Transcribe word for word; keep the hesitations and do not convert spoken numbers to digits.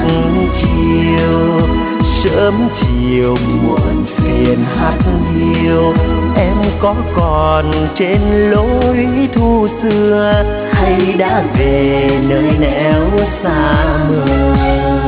chiều. Sớm chiều muộn phiền hát hiu, em có còn trên lối thu xưa hay đã về nơi nẻo xa mờ.